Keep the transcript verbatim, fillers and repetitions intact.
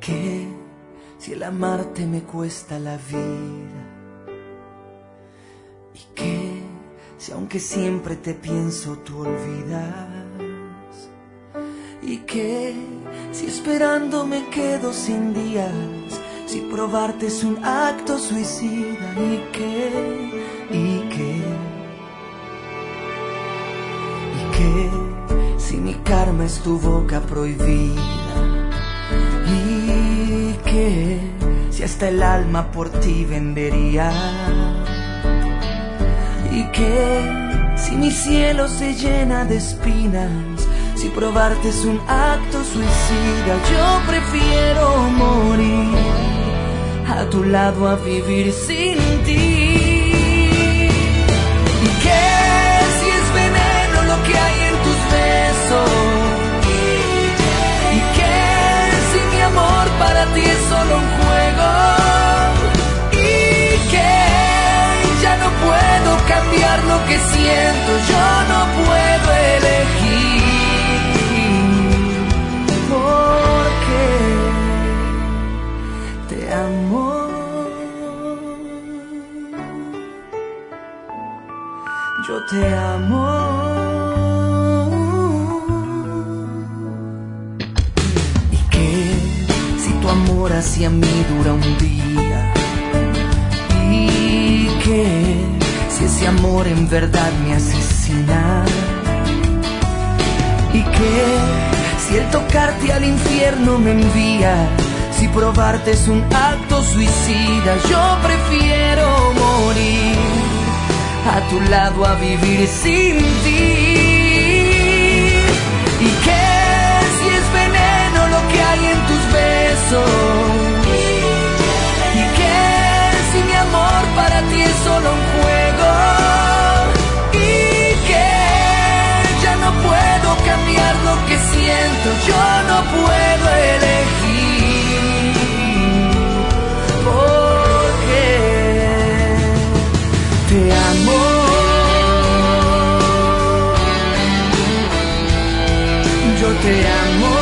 qué si el amarte me cuesta la vida? ¿Y qué si aunque siempre te pienso tú olvidas? ¿Y qué si esperando me quedo sin días? Si probarte es un acto suicida. ¿Y qué? ¿Y qué? ¿Y qué si mi karma es tu boca prohibida? ¿Y qué si hasta el alma por ti vendería? ¿Y qué si mi cielo se llena de espinas? Si probarte es un acto suicida, yo prefiero morir a tu lado a vivir sin ti. ¿Y qué si es veneno lo que hay en tus besos? ¿Y qué si mi amor para ti es solo un juego? ¿Y qué ya no puedo cambiar lo que siento? Yo no puedo elegir. Te amo, yo te amo. ¿Y qué si tu amor hacia mí dura un día? ¿Y qué si ese amor en verdad me asesina? ¿Y qué si el tocarte al infierno me envía? Si probarte es un acto suicida, yo prefiero morir a tu lado a vivir sin ti. ¿Y qué si es veneno lo que hay en tus besos? ¿Y qué si mi amor para ti es solo un juego? ¿Y qué ya no puedo cambiar lo que siento? Yo no puedo elegir. Te amo, yo te amo.